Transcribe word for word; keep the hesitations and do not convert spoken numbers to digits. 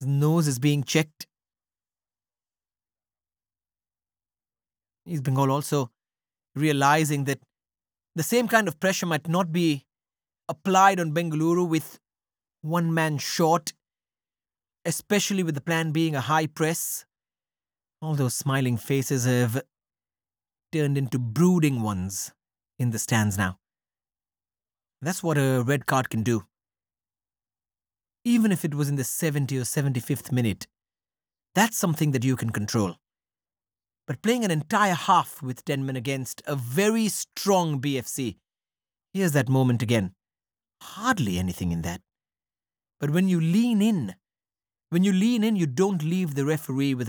His nose is being checked. East Bengal also realizing that the same kind of pressure might not be applied on Bengaluru with one man short, especially with the plan being a high press. All those smiling faces have turned into brooding ones in the stands now. That's what a red card can do. Even if it was in the seventieth or seventy-fifth minute, that's something that you can control. But playing an entire half with ten men against a very strong B F C, here's that moment again. Hardly anything in that. But when you lean in, when you lean in, you don't leave the referee with